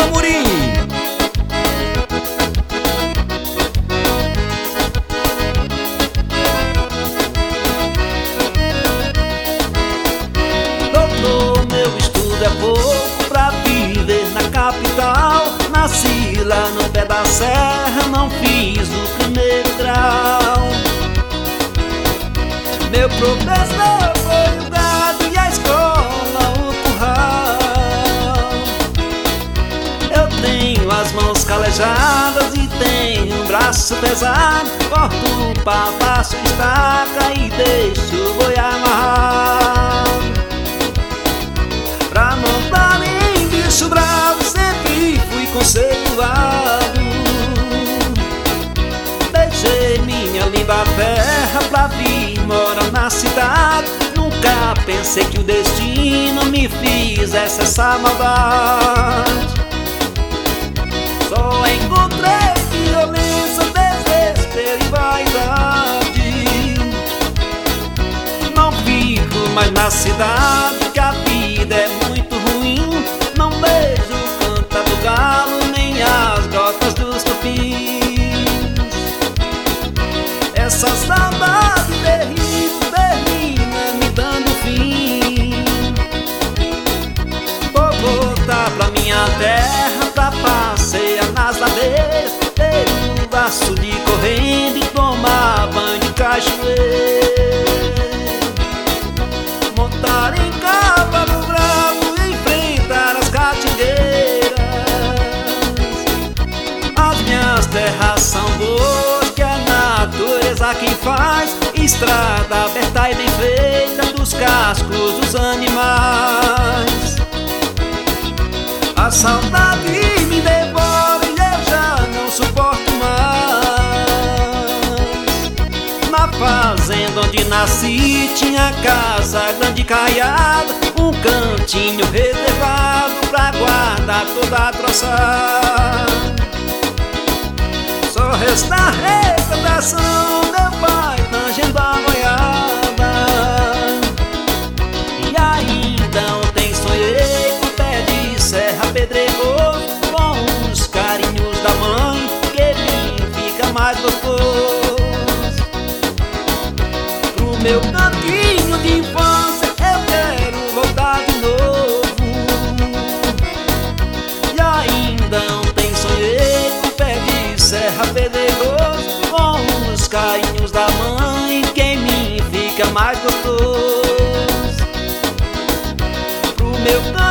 Amorim. Doutor, meu estudo é pouco pra viver na capital. Nasci lá no pé da serra, não fiz o primeiro grau. Meu professor foi o gado e a escola o curral. Eu tenho as mãos calejadas e tenho um braço pesado. Corto o pau, passo estaca e deixo o boi amarrado. Pra não dar em bicho bravo sempre fui conceituado. Deixei minha língua terra pra vir morar na cidade. Nunca pensei que o destino me fizesse essa maldade. Só encontrei violência, desespero e vaidade. Não fico mais na cidade, que a vida é muito ruim. Não vejo o cantar do galo, nem as gotas dos tupins. Essa saudade terrível termina me dando fim. Vou voltar pra minha terra pra passear nas ladeiras, ter um braço de corrente e tomar banho de cachoeira. Montar em cavalo bravo e enfrentar as catingueiras. As minhas terras são boas, que a natureza quem faz. Estrada aberta e bem feita dos cascos dos animais. A saudade me devora e eu já não suporto mais. Na fazenda onde nasci tinha casa grande e caiada, um cantinho reservado pra guardar toda a troçada. Só resta a recordação, meu pai tangendo a boiada. E ainda ontem sonhei com pé de serra pedregoso, com os carinhos da mãe, que me fica mais gostoso. Pro meu cantinho de infância eu quero voltar de novo. E ainda ontem sonhei com pé de serra pedregoso, com os carinhos da mãe, que em mim fica mais gostoso. Pro meu